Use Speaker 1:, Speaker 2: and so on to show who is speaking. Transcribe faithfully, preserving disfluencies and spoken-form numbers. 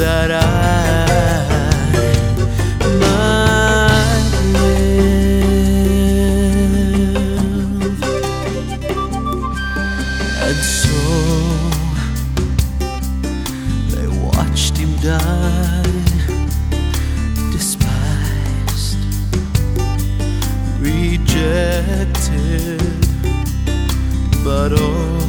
Speaker 1: that I might live. And so they watched him die, despised, rejected, but oh,